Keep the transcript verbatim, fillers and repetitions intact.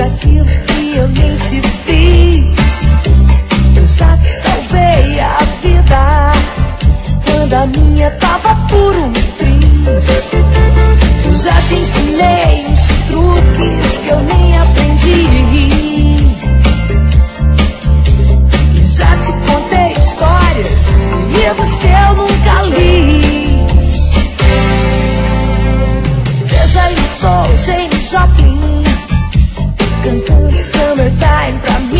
aquilo que eu nem te fiz. Eu já te salvei a vida quando a minha tava por um triz. Eu já te ensinei uns truques que eu nem aprendi. E já te contei histórias de livros que eu nunca li. Seja Nicole, Jane Joplin, cantando Summertime pra mim.